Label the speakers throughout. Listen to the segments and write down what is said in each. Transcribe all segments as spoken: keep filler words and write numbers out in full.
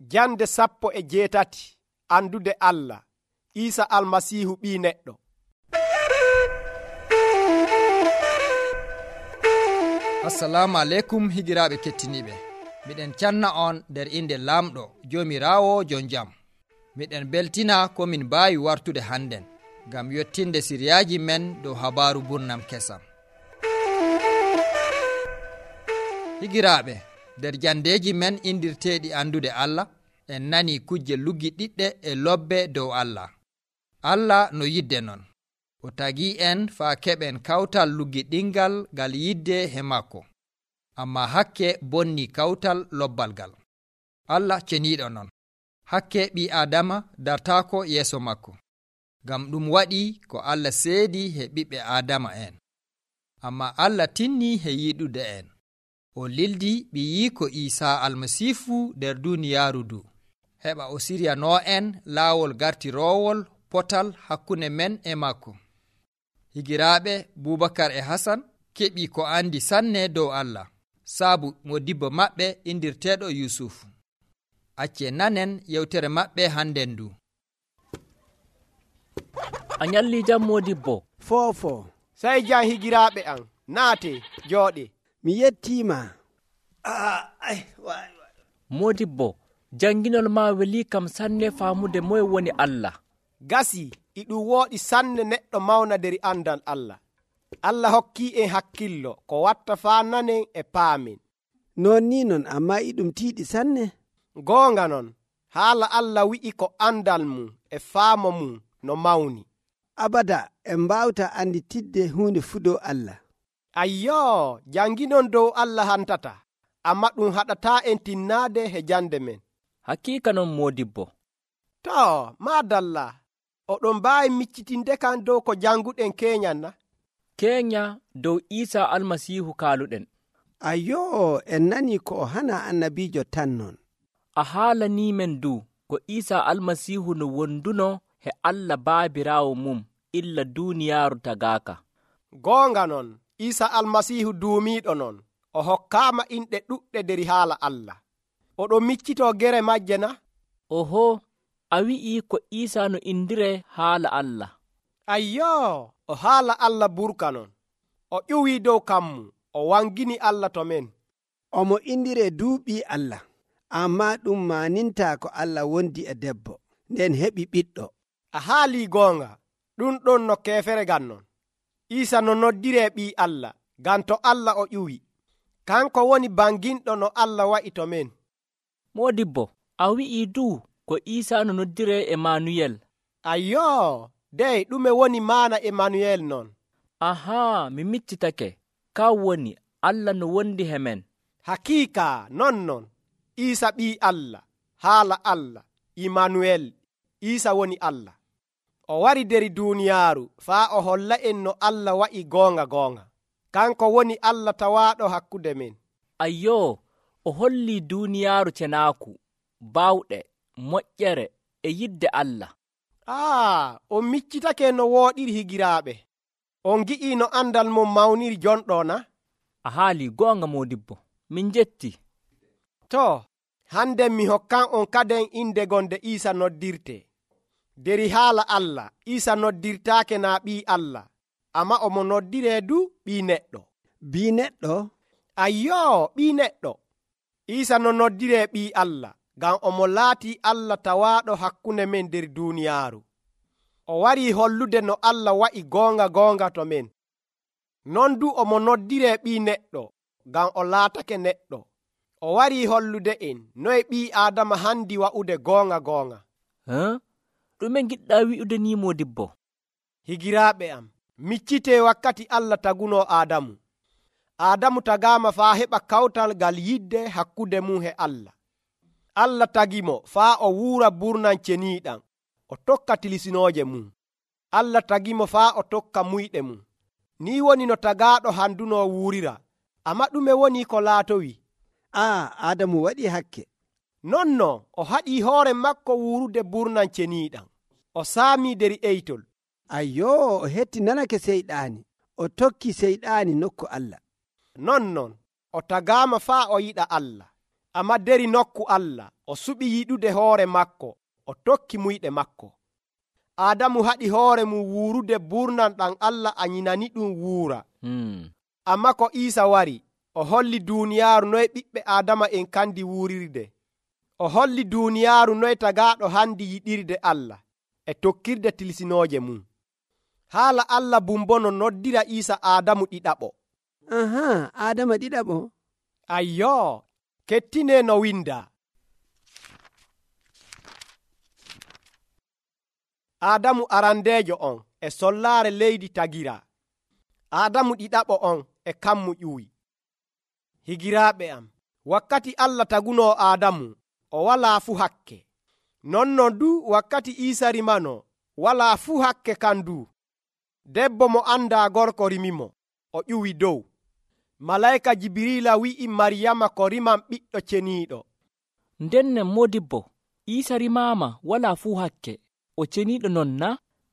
Speaker 1: Jande sappo e jeetati andude Allah. Isa almasihu ɓi neɗɗo.
Speaker 2: Assalamu alaikum higiraɓe kettiniɓe. Miɗen canna on nder inde lamɗo jomirawo jon jam. Miɗen beltina komin mbawi wartude hannden gam yottinde siryaji men dow habaru burnam kesam. Higiraɓe, nder jandeji men indirteɗi andude Allah, en nani kujje luggi ɗiɗɗe e lobbe dow Allah. Allah no yidde non, o tagi en faa keɓen kawtal luggi ɗingal gal yidde he makko, amma hakke bonni kawtal lobbal gal. Allah ceniɗo non, hakke ɓi Adama dartako yeeso makko, gam ɗum waɗi ko Allah seedi he ɓiɓɓe Adama en. Amma Allah tinni he yiɗude en, o lildi ɓi yiko Isa almasifu nder duniyaaru du, heɓa o siryano en laawol gartirowol potal hakkunde men e makko. Higiraɓe Bubakar e Hasan keɓi ko andi sanne dow Allah, saabu modibbo maɓɓe indirteɗo Yusufu. Acce nanen yewtere maɓɓe hannden du.
Speaker 3: A nyalli jam modibbo?
Speaker 1: Fofo. Sai jan higiraɓe an, naate jooɗe.
Speaker 4: Mi yettima.
Speaker 1: Ah, ay, way, way.
Speaker 3: Modibbo, janginol ma weli kam sanne famude moye woni Allah.
Speaker 1: Gasi iɗum wooɗi sanne neɗɗo mawna deri andal Allah. Allah hokki en hakkillo ko watta fa nanen e paamen.
Speaker 4: Non ni non, amma iɗum tiiɗi sanne.
Speaker 1: Goonga non, haala Allah wi'i ko andal mum e faamo mum no mawni.
Speaker 4: Abada en mbawta andi tidde hunde fu dow Allah.
Speaker 1: Ayyo, janginon dow Allah hantata, amma ɗum haɗata en tinnaade he jande men.
Speaker 3: Hakika non modibbo.
Speaker 1: To, madalla, oɗon mbawi miccitinde kan dow ko janguɗen kenyan na?
Speaker 3: Kenya dow Isa almasihu kaluɗen.
Speaker 4: Ayyo, en nani ko o hana annabijo tan non.
Speaker 3: A haalani men du ko Isa almasihu no wonduno he Allah baabirawo mum illa duniyaaru tagaaka.
Speaker 1: Goonga non, Isa almasihu duumiɗo non, o hokkama inɗe ɗuɗɗe deri haala Allah. Oɗo miccito gere majje na?
Speaker 3: Oho, a wi'i ko Isa no indire haala Allah.
Speaker 1: Ayyo, o haala Allah burka non. O ƴuwi dow kammu, o wangini Allah to men.
Speaker 4: Omo indire duuɓi Allah, amma ɗum maninta ko Allah wondi e debbo, nden heɓi ɓiɗɗo.
Speaker 1: A haali goonga, ɗum ɗon no kefere gan non. Isa no noddire ɓi Allah, gan to Allah o ƴuwi. Kanko woni banginɗo no Allah wa'i to men.
Speaker 3: Modibbo, a wi'i du ko Isa no noddire Emmanuel.
Speaker 1: Ayyo, dey ɗume woni maana Emmanuel non.
Speaker 3: Aha, mi miccitake, ka woni Allah no wondi he men.
Speaker 1: Hakika non non, Isa ɓi Allah, haala Allah, Emmanuel, Isa woni Allah. O wari deri duniyaaru faa o holla en no Allah wa'i goonga goonga. Kanko woni Allah tawaɗo hakkude men.
Speaker 3: Ayyo, o holli duniyaaru cenaaku, bawɗe, moƴƴere e yidde Allah.
Speaker 1: Ah, on miccitake no wooɗiri higiraaɓe. On gi'i no andal mum mawniri jonɗo na?
Speaker 3: A haali goonga modibbo, min jetti.
Speaker 1: To, hande mi hokkan on kaden inde gonde Isa noddirte. Deri haala Allah, Isa noddirtaake na ɓi Allah, amma omo noddire du ɓi neɗɗo.
Speaker 4: Bi neɗɗo?
Speaker 1: Ayyo, ɓi neɗɗo. Isa no noddire ɓi Allah, ngam omo laati Allah tawaɗo hakkunde men nder duniyaaru. O wari hollude no Allah wa'i goonga goonga to men. Non du omo noddire ɓi neɗɗo, ngam o laatake neɗɗo. O wari hollude en noye ɓi Adama handi wa'ude goonga goonga.
Speaker 3: Huh? Ɗume giɗɗa wi'ude ni modibbo?
Speaker 1: Higiraaɓe am, miccite wakkati Allah taguno Adamu. Adamu tagama faa heɓa kawtal gal yidde hakkude mum he Allah. Allah tagimo faa o wuura burnan ceniiɗam, o tokka tilisinooje mum. Allah tagimo faa o tokka muyɗe mum. Ni woni no tagaɗo handuno wuurira, amma ɗume woni ko laatowi?
Speaker 4: Ah, Adamu waɗi hakke.
Speaker 1: Nonno o haɗi hoore makko wuurude burnan ceniiɗam. O saami deri eytol.
Speaker 4: Ayyo, o hetti nanake seyɗaani. O tokki seyɗaani nokku Allah.
Speaker 1: Nonnon o tagama faa o yiɗa Allah. amma deri nokku Allah o suɓi yiɗude hoore makko o tokki muyɗe makko. Adamu haɗi hoore mum wuurude burnan ɗan Allah anyinani ɗum wuura.
Speaker 3: hmm.
Speaker 1: Amma ko Isa wari o holli duuniyaaru noy ɓiɓɓe Adama en kandi wuurirde. O holli duuniyaaru noy tagaaɗo handi yiɗirde Allah e tokkirde tilsinooje mum. Haala Allah bumbono noddira Isa Adamu ɗiɗaɓo.
Speaker 4: aha adama ɗiɗaɓo.
Speaker 1: Ayyo, kettine no winda. Adamu arandejo on e sollaare leydi tagira. Adamu ɗiɗaɓo on e kammu ƴuwi. Higiraaɓe am, wakkati Allah taguno Adamu o walaa fu hakke. Nonnon du wakkati Isa rimano walaa fu hakke kan du. Debbo mo anda gorko rimimo o ƴuwi dow. Malaika Jibrila wi'i Maryama ko riman ɓiɗɗo ceniiɗo.
Speaker 3: Ndenne modibbo Isa rimama wala fuu hakke o ceniiɗo non na?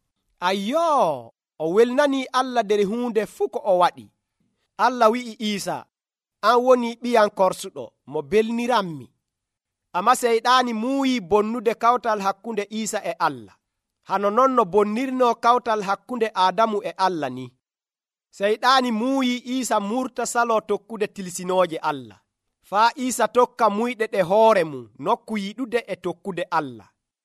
Speaker 1: Ayyo, o welnani Allah nder hunde fuu ko o waɗi. Allah wi'i Isa, an woni ɓiyan korsuɗo mo belniranmi. Amma seyɗaani muuyi bonnude kawtal hakkunde Isa e Allah. Hano non no bonnirno kawtal hakkunde Adamu e Allah ni. Seyɗaani muuyi Isa murta salo tokkude tilsinooje Allah. Faa Isa tokka muyɗe ɗe hoore mum nokku yiɗude e tokkude Allah.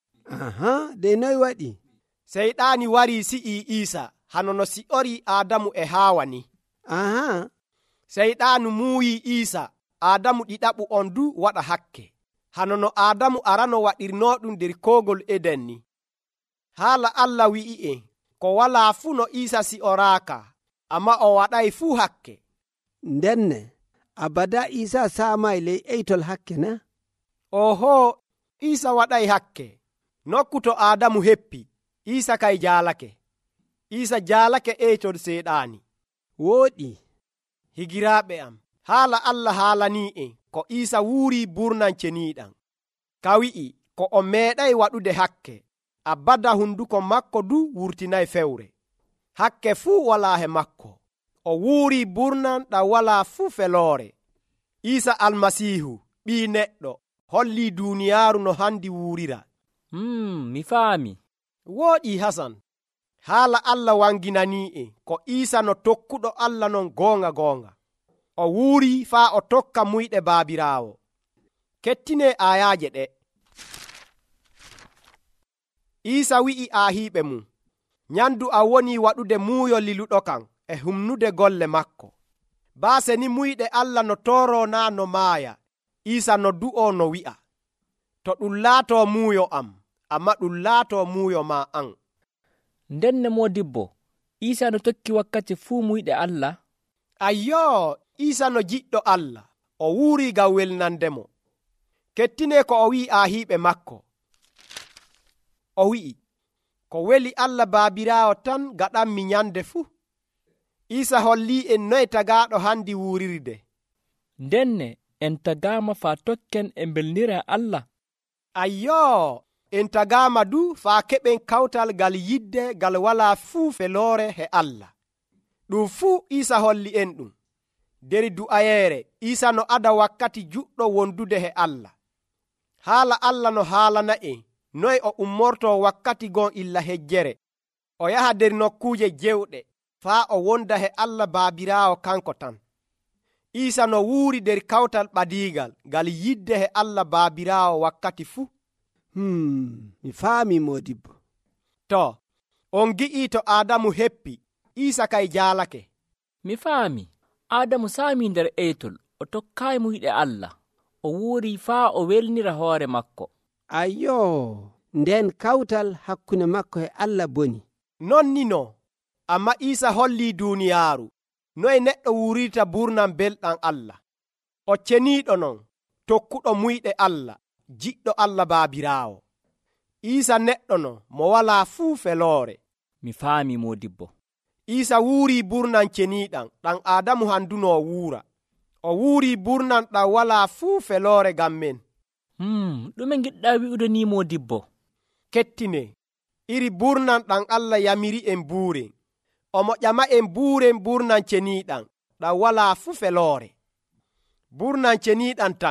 Speaker 4: aha de noy waɗi?
Speaker 1: Seyɗaani wari si'i Isa hano no si'ori Adamu e Hawa ni.
Speaker 4: aha
Speaker 1: Seyɗaanu muuyi Isa Adamu ɗiɗaɓu on du waɗa hakke. Hano no Adamu arano waɗirno ɗum nder kogol Eden ni. Haala Allah wi'i en ko walaa fu no Isa si'oraaka, amma o waɗay fuu hakke.
Speaker 4: ndenne abada Isa saamay ley eytol hakke na?
Speaker 1: Oho, Isa waɗay hakke. Nokku to Adamu heppi, Isa kay jaalake. Isa jaalake eytol seyɗaani.
Speaker 4: wooɗi.
Speaker 1: Higiraaɓe am, haala Allah haalanii en ko Isa wuuri burnan ceniiɗam. Ka wi'i ko o meeɗay waɗude hakke, abada hunduko makko du wurtinay fewre. Hakke fuu walaa he makko. O wuuri burnan ɗam walaa fuu feloore. Isa almasiihu ɓii neɗɗo holli duuniyaaru no handi wuurira.
Speaker 3: hmm, mi faami.
Speaker 1: Wooɗi Hasan. Haala Allah wanginanii en ko Isa no tokkuɗo Allah non goonga goonga. O wuuri faa o tokka muyɗe baabiraawo. Kettine ayaaje ɗe. Isa wi'i aahiiɓe mum, nyandu a woni waɗude muuyo liluɗo kan e humnude golle makko. Baase ni muyɗe Allah no tooro naa no maaya. Isa no du'o no wi'a, to ɗum laato muuyo am, amma ɗum laato muuyo ma an.
Speaker 3: Ndenne modibbo Isa no tokki wakkati fuu muyɗe Allah.
Speaker 1: Ayyo, Isa no jiɗɗo Allah, o wuuri gam welnandemo. Kettine ko o wi'i aahiiɓe makko. O wi'i, ko weli Allah baabiraawo tan gaɗanmi nyande fuu. Isa holli en noy tagaaɗo handi wuurirde.
Speaker 3: Ndenne en tagaama faa tokken e belnira Allah.
Speaker 1: Ayyo, en tagaama du faa keɓen kawtal gal yidde gal walaa fuu feloore he Allah. Ɗum fuu Isa holli en ɗum. Deri du'ayeere Isa no ada wakkati juɗɗo wondude he Allah. Haala Allah no haalana en noy o ummorto wakkati gon illa hejjere. O yaha nder nokkuuje jewɗe faa o wonda he Allah baabiraawo kanko tan. Isa no wuuri nder kawtal ɓadiigal gal yidde he Allah baabiraawo wakkati fuu.
Speaker 4: hmm mi faami modibbo.
Speaker 1: To, on gi'i to Adamu heppi, Isa kay jaalake.
Speaker 3: Mi faami. Adamu saami nder eytol o tokkaayi muyɗe Allah. O wuuri faa o welnira hoore makko.
Speaker 4: ayyo, nden kawtal hakkunde makko e Allah boni.
Speaker 1: Non ni no, amma Isa holli duuniyaaru noy neɗɗo wuurirta burnan belɗam Allah. O ceniiɗo non, tokkuɗo muyɗe Allah, jiɗɗo Allah baabiraawo. Isa neɗɗo non mo walaa fuu feloore.
Speaker 3: Mi faami modibbo.
Speaker 1: Isa wuuri burnan ceniiɗam ɗam Adamu handuno wuura. O wuuri burnan ɗam walaa fuu feloore gam men.
Speaker 3: hmm, ɗume giɗɗa wi'ude ni modibbo?
Speaker 1: Kettine, iri burnan ɗam Allah yamiri en buuren. Omo ƴama en buuren burnan ceniiɗam ɗam walaa fuu feloore. Burnan ceniiɗam tan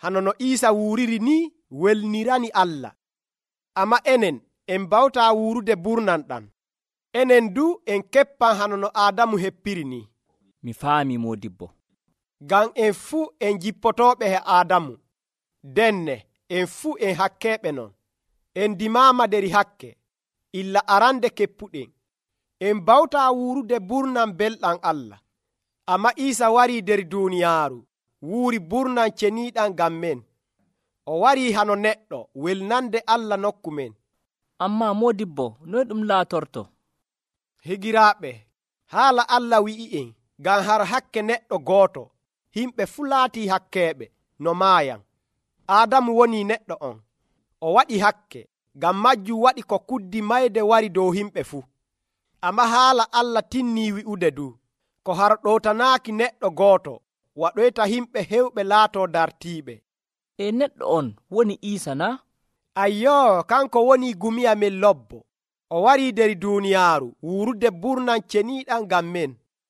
Speaker 1: hano no Isa wuriri ni welnirani Allah. Amma enen en bawta wurude burnan ɗan. Enen du en keppan hano no Adamu heppiri ni.
Speaker 3: Mi faami modibbo.
Speaker 1: Ngam en fuu en jippotoɓe he Adamu. Denne en fuu en hakkeɓe non. En dimama deri hakke. Illa arande keppuɗen. En bawta wurude burnan belɗan Allah. Amma Isa wari der duniyaaru. Wuuri burnan ceniɗan ngam men. O wari hano neɗɗo welnande Allah nokku men.
Speaker 3: Amma modibbo noy ɗum laatorto?
Speaker 1: Higiraaɓe, haala Allah wi'i en ngam har hakke neɗɗo gooto himɓe fu laati hakkeɓe no maayan. Adamu woni neɗɗo on. O waɗi hakke ngam majjum waɗi ko kuddi mayde wari dow himɓe fu. Amma haala Allah tinni wi'ude du ko har ɗowtanaaki neɗɗo gooto waɗoyta himɓe hewɓe laato dartiiɓe.
Speaker 3: E neɗɗo on woni Isa na?
Speaker 1: Ayyo, kanko woni gumiya men lobbo. O wari der duniyaaru wurude burnan ceniɗan ngam men.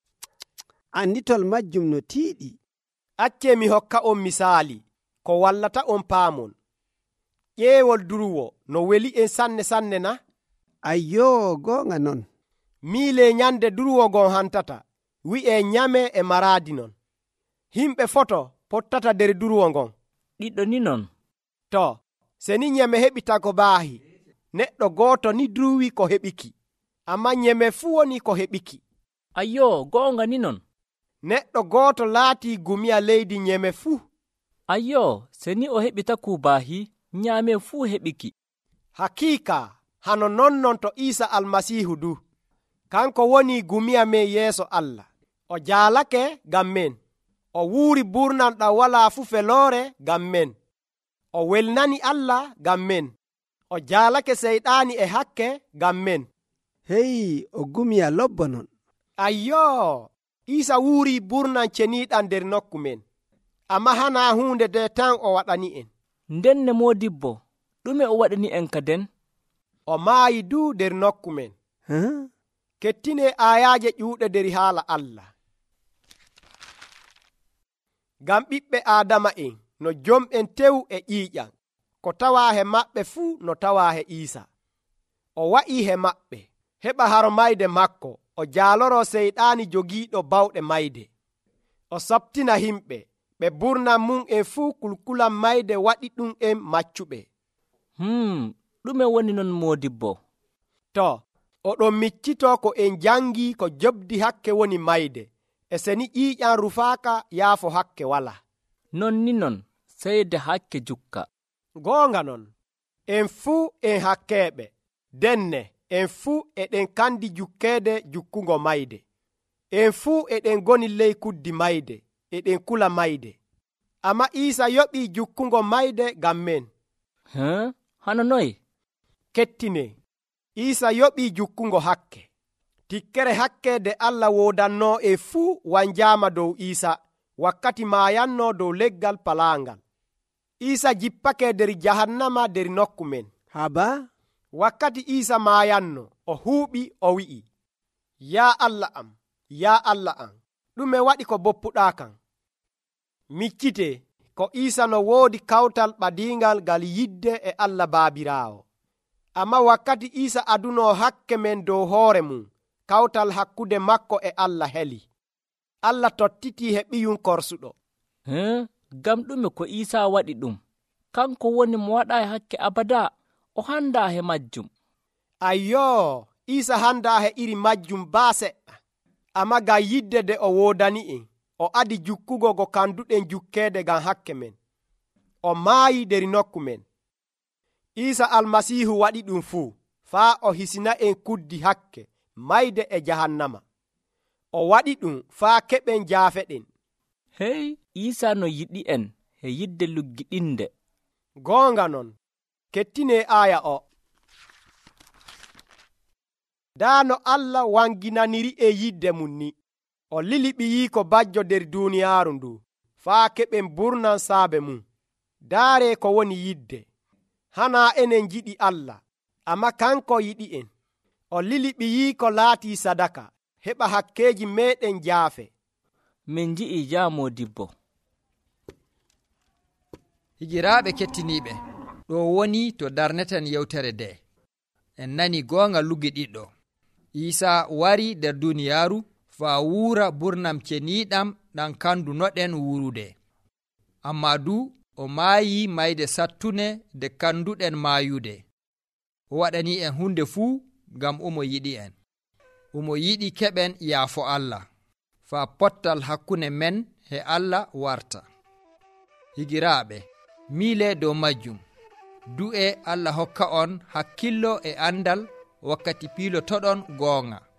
Speaker 4: Anditol majjum no tiiɗi.
Speaker 1: Acce mi hokka on misaali ko wallata on paamon. Ƴeewol duruwo no weli en sanne sanne na?
Speaker 4: Ayyo, goonga non.
Speaker 1: Miile nyande duruwo gon hantata wi'e nyame e maraadi non. Himɓe foto pottata der duruwo ngon.
Speaker 3: Ɗiɗɗo ni non.
Speaker 1: To, se ni nyeme heɓita ko baahi, neɗɗo gooto ni duruwi ko heɓiki. Amma nyeme fuu woni ko heɓiki.
Speaker 3: Ayyo, goonga ni non.
Speaker 1: Neɗɗo gooto laati gumiya leydi nyeme fuu.
Speaker 3: Ayyo, se ni o heɓita kubaahi, nyame fuu heɓiki.
Speaker 1: Hakika, hano non non to Isa almasihu du. Kanko woni gumiya men yeeso Allah. O jaalake ngam men. O wuuri burnan ɗam walaa fu feloore ngam men. O welnani Allah ngam men. O jaalake seyɗaani e hakke ngam men.
Speaker 4: Heyi, o gumiya lobbo non.
Speaker 1: Ayyo, Isa wuuri burnan ceniɗan nder nokku men. Amma hana hunde de tan o waɗani en.
Speaker 3: Ndenne modibbo, ɗume o waɗani en kaden?
Speaker 1: O maayi du nder nokku men.
Speaker 4: Huh?
Speaker 1: Kettine ayaje ƴuuɗe der haala Allah. Ngam ɓiɓɓe Adama en no jom'en tew e ƴiiƴam, ko tawa he maɓɓe fuu no tawa he Isa. O wa'i he maɓɓe, heɓa haro mayde makko, o jaaloro seyɗaani jogiiɗo bawɗe mayde. O sabtina himɓe, ɓe burnan mum en fuu kulkulan mayde waɗi ɗum en maccuɓe.
Speaker 3: Hmm, ɗume woni non modibbo?
Speaker 1: To, oɗon miccito ko en jangi ko jobdi hakke woni mayde, e seni ƴiiƴam rufaaka yaafo hakke wala.
Speaker 3: Non ni non, seyde hakke jukka.
Speaker 1: Goonga non, en fuu en hakkeeɓe, denne en fuu eɗen kandi jukkeede jukkugo mayde. En fuu eɗen goni ley kuddi mayde, eɗen kula mayde. Amma Isa yoɓii jukkugo mayde ngam men.
Speaker 3: Huh? Hano noy?
Speaker 1: Kettine, Isa yoɓii jukkugo hakke. Tikkere hakkeede Allah woodanno e fuu wanjaama dow Isa wakkati maayanno dow leggal palaangal. Isa jippake der jahannama der nokku men.
Speaker 4: Haba?
Speaker 1: Wakkati Isa maayanno, o huuɓi o wi'i, Ya Allah am, ya Allah am, ɗume waɗi ko boppuɗa kan? Miccite ko Isa no woodi kawtal ɓadiingal ngal yidde e Allah baabiraawo. Amma wakkati Isa aduno hakke men dow hoore mum, kawtal hakkude makko e Allah heli. Allah tottiti he ɓiyum korsuɗo.
Speaker 3: Huh? Gam ɗume ko Isa waɗi ɗum? Kanko woni mo waɗa hakke abada, o handa he majjum.
Speaker 1: Ayyo, Isa handa he iri majjum baa seɗɗa. Amma ga yidde de o woodani en, o adi jukkugo go kanduɗen jukkeede ngam hakke men. O maayi der nokku men. Isa almasihu waɗi ɗum fuu, faa o hisina en kuddi hakke, mayde e jahannama. O waɗi ɗum faa keɓen jaafeɗen.
Speaker 3: Hey, Isa no yiɗi en he yidde luggiɗinde.
Speaker 1: Goonga non, kettine aya o. Daano Allah wanginaniri e yidde mum ni, o liliɓiyi ko bajjo der duniyaaru ndu, faa keɓen burnan saabe mum. Daare ko woni yidde. Hana enen jiɗi Allah, amma kanko yiɗi en. O liliɓiyi ko laati sadaka, heɓa hakkeji meɗen jaafe.
Speaker 3: Min ji'i jaamo dibbo.
Speaker 2: higiraaɓe kettiniiɓe, ɗo woni to darneten yewtere nde. En nani goonga luggiɗiɗɗo. Iisa wari nder duniyaaru faa wuura burnam ceniiɗam ɗam kandunoɗen wurude. Amma du o maayi mayde sattune nde kanduɗen maayude. O waɗani en hunde fuu ngam omo yiɗi en. Omo yiɗi keɓen yaafo Allah, faa pottal hakkunde men e Allah warta. Higiraaɓe, miile dow majjum, du'e Allah hokka on hakkillo e andal wakkati piilotoɗon goonga.